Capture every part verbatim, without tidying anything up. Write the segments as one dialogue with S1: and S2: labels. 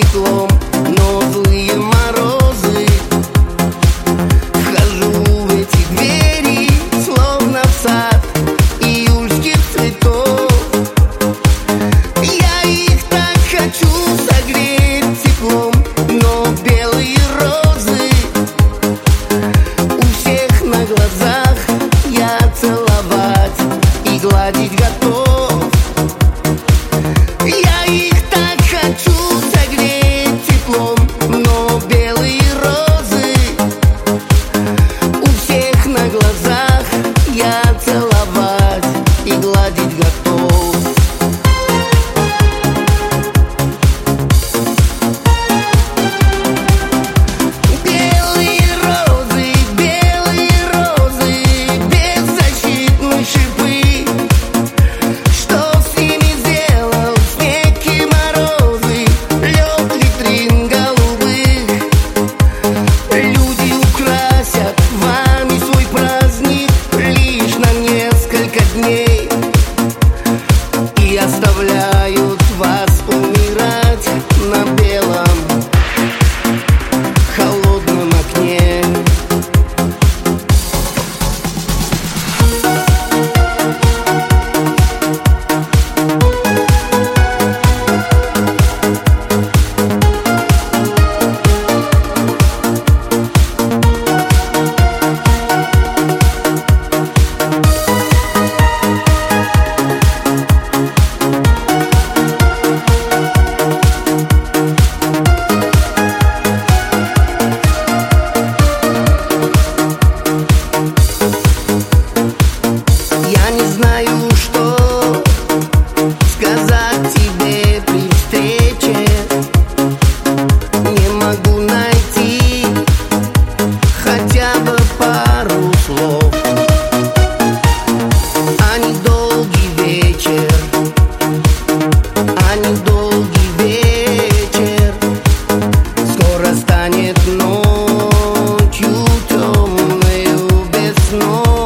S1: теплом, но злые морозы. Вхожу в эти двери, словно в сад июльских цветов. Я их так хочу согреть теплом, но белые розы у всех на глазах я целовать и гладить готов. Я их так хочу согреть теплом, но белые розы у всех на глазах я целовать и гладить готов. Белые розы, белые розы, беззащитные шипы. Что с ними сделал снег и морозы, лед витрин голубых? Люди украсят вами свой праздник лишь на несколько дней и оставляют вас умирать на белом холодном окне. Я не знаю, что сказать тебе при встрече. Не могу найти хотя бы пару слов. А недолгий вечер, а недолгий вечер скоро станет ночью темною без снов.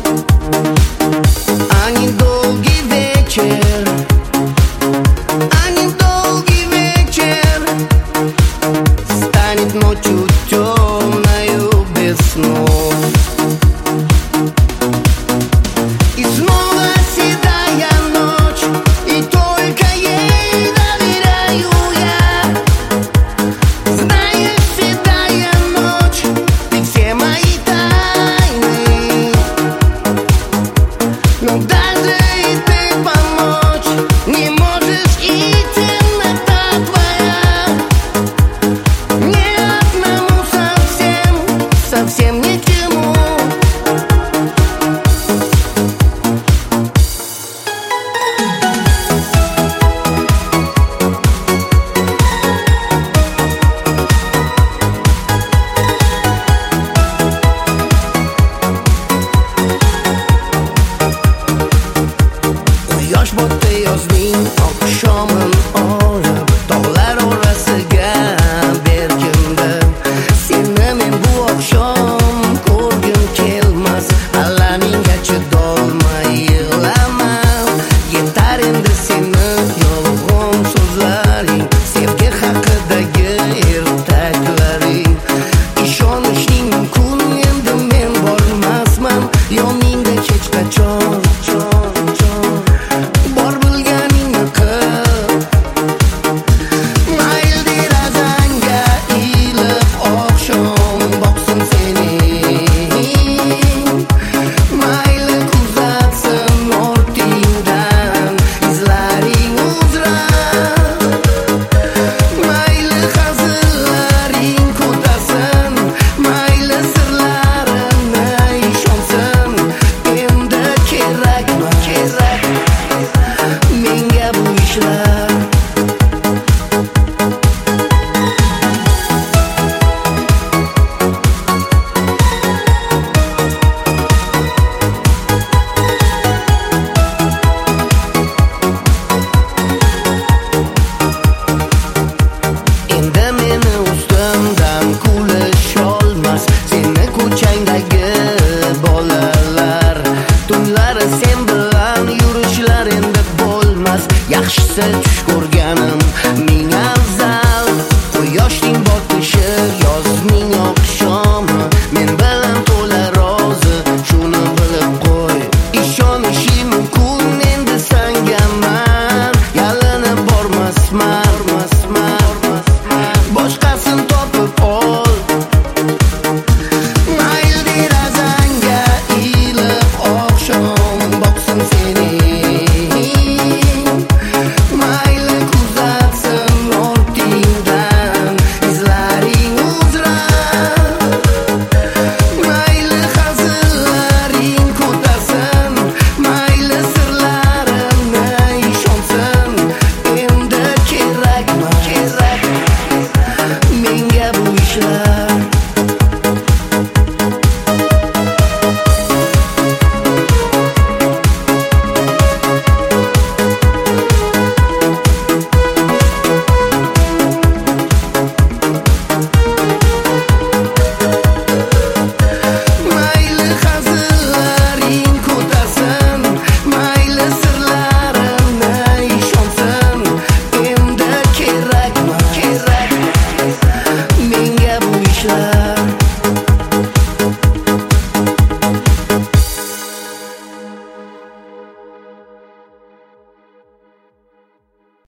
S1: А недолгий вечер, а недолгий вечер станет ночью темною без снов. И снова седая ночь, и только ей доверяю я. Знаешь, седая ночь, ты все мои тайны. Но даже и ты помочь не можешь, и темнота твоя мне одному совсем, совсем ни к чему. Quyosh botayozning oqshomin olib, tog'lar orasiga berkindim. Seni men bu oqshom ko'rgim kelmas, allaningga chidolmay yig'laman. Yetar endi seni yolg'on so'zlaring, sevgi haqidagi ertaklaring. Ishonishing mumkin endi men bormasman yoningda hech qachon. Bor bilganingni qil, mayli derazangga ilib oqshom boqsin seni. Mayli kuzatsin ortingdan izlaring uzra. Mayli hazillarning ko'tasin, mayli sirlarimni ishonsin. Endi kerakmi, kerak menga bu ishlar. Endi meni ustimdan kulisholmas seni ko'changdagi bolalar. Tunlari sen bilan yurishlari endi bo'lmas. Yaxshisi tush ko'rganim ming afzal. Яшь